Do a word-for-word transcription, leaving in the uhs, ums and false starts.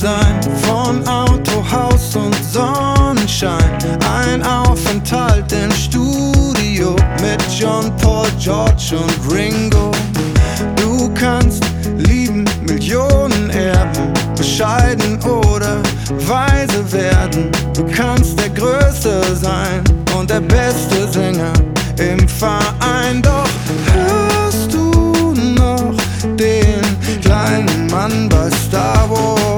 sein von Auto, Haus und Sonnenschein. Ein Aufenthalt im Studio mit John, Paul, George und Ringo. Du kannst lieben, Millionen erben, bescheiden oder weise werden. Du kannst der Größte sein und der beste Sänger im Verein. Doch hörst du noch den kleinen Mann bei